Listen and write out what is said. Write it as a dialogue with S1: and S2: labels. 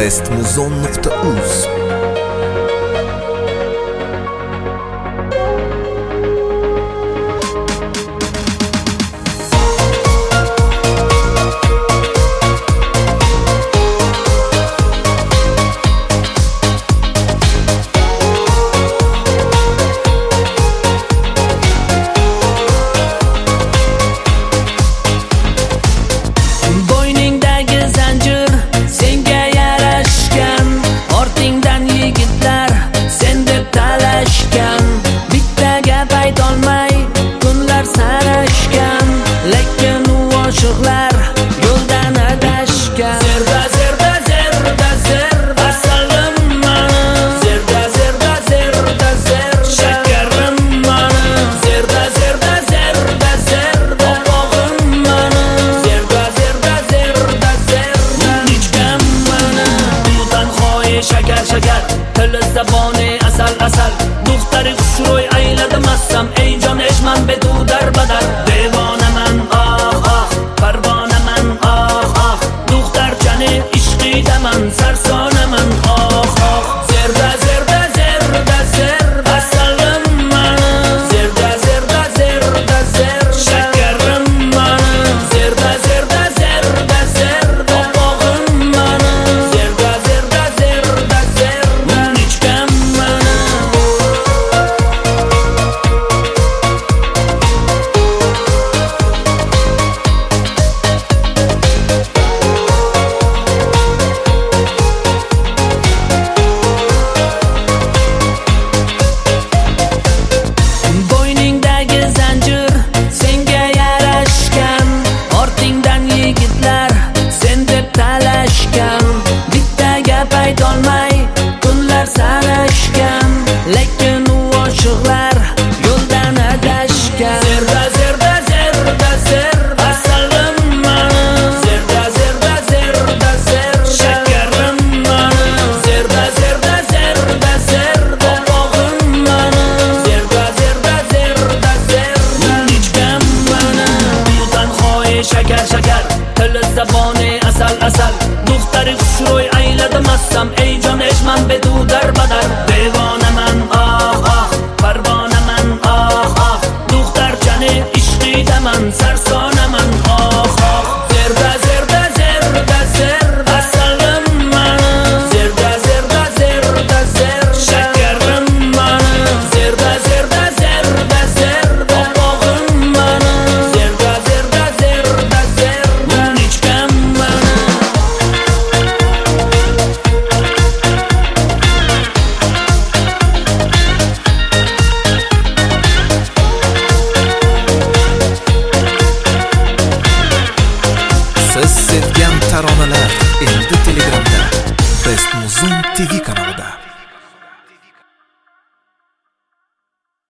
S1: bestmuzon.uz.
S2: Shakar tili zaboni asal Duxtari xushro'y ayladi massam ey jon eshman bedu darbadar devonaman parvonaman Duxtarchani ishqidaman sarsonaman zerda asalim mani zerda shakarim mani zerda opog'im mani zerda lekin u oshiqlar yo'ldan adashgan zerda asalim mani zerda shakarim mani zerda opog'im mani zerda nichkam mani yutan xoyi shakar tili zaboni asal Duxtari xushro'y ayladi massam ey jon eshman bedu darbadar devonaman parvonaman Duxtarchani ishqidaman sarsonaman zerda asalim mani zerda shakarim mani zerda opog'im mani zerda nichkam mani
S1: Siz sevgan taronalar endi Telegramda Bestmuzon TV kanalida.